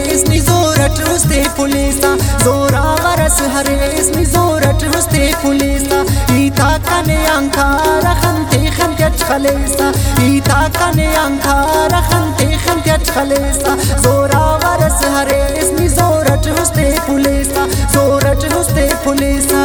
isni zorat uste pulisa zora varas hare isni zorat uste pulisa ita kane ankara khante khante khalesa ita kane ankara khante khante khalesa zora varas hare isni zorat uste pulisa zorat uste pulisa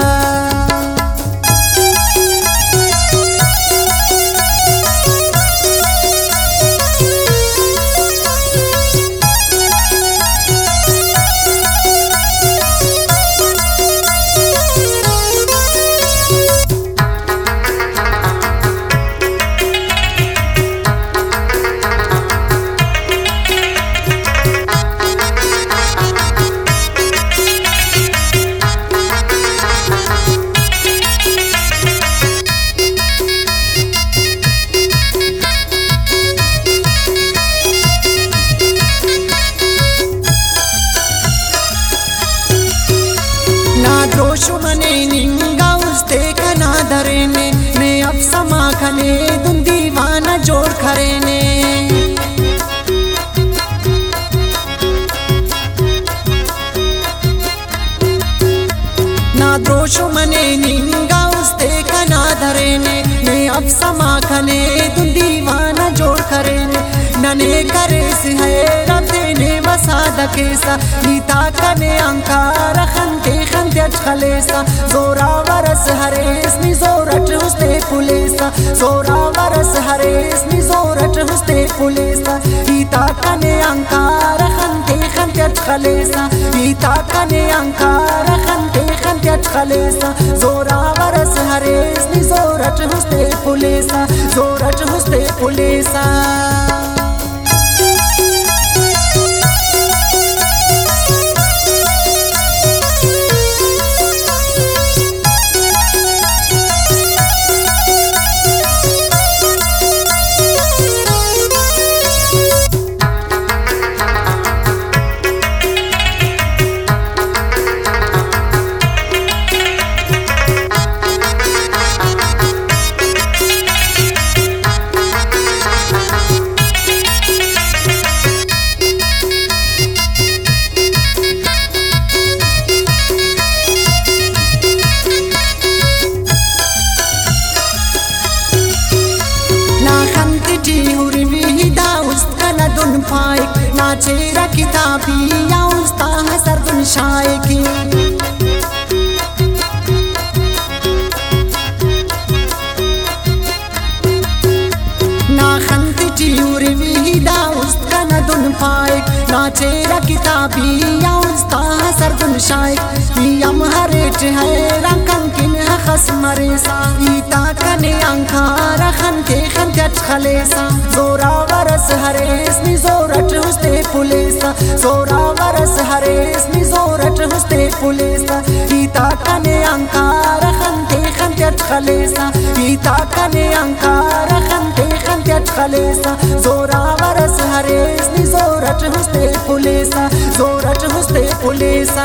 शुमने निंगा उस्ते कना धरेने ने अब समा खने तुम दीवाना जोड़ खरेने ना दोषो मने निंगा उस्ते कना धरेने ने अब समा खने तुम दीवाना जोड़ खरेने नने करे से है रब देने वसाद केसा नीता कने अंकार खंते खंते खलेसा जोरा वरस हरे इसनी जोरट उस्ते पुलेसा जोरा वरस हरे इसनी जोरट उस्ते पुलेसा नीता कने अंकार खंते खंते खलेसा नीता कने अंकार खंते खंते खलेसा जोरा वरस हरे इसनी जोरट उस्ते पुलेसा जोरट उस्ते पुलेसा चेहरा किताबी या उस्ता है सरदुन शाये की ना खंती चियूरी विहिदा उस्ता न दुन पाए ना चेहरा किताबी या उस्ता है सरदुन शाये यम हरेट है रंकन किन है खस्मरे सा ईता कने अंखारा खंते खंते खलेसा जोरा वरस हरे इसनी जोरट उस्ते पुलेसा जोरा वरस हरे इसनी जोरट उस्ते पुलेसा ईता कने अंकार खंते खंते खलेसा ईता कने अंकार खंते खंते खलेसा जोरा वरस हरे इसनी जोरट उस्ते पुलेसा जोरट उस्ते पुलेसा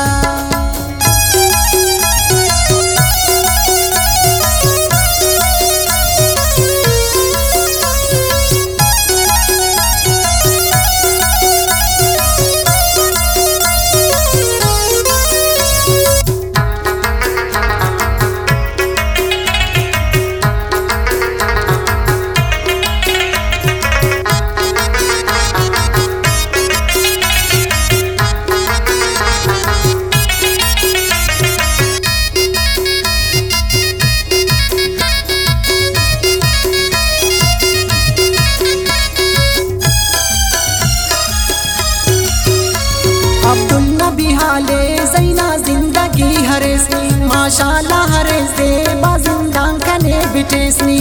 माशाल्लाह हरे से बाजिंदा कने बिटेसनी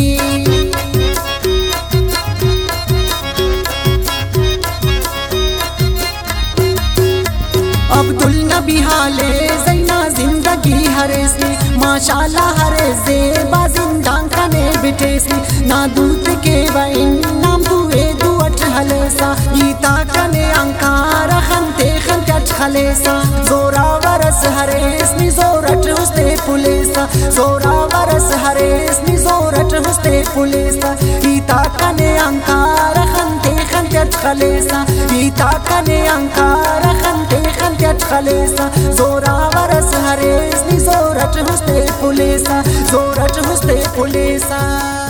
अब्दुल नबी हाले ज़ैना जिंदगी हरे से माशाल्लाह हरे से बाजिंदा कने बिटेसनी ना दूत के वइन नाम दुए दुअट हलेसा ईता कने अंकार खंते खंते खलेसा जोरा वरस हरे इसनी जोरट उस्ते पुलेसा जोरा वरस हरे इसनी जोरट उस्ते पुलेसा ईता कने अंकार खंते खंते खलेसा बीता कने अंकार खंते खंते खलेसा जोरा वरस हरेस नि जोरट हुस्ते पुलेसा जोरट हुस्ते पुलेसा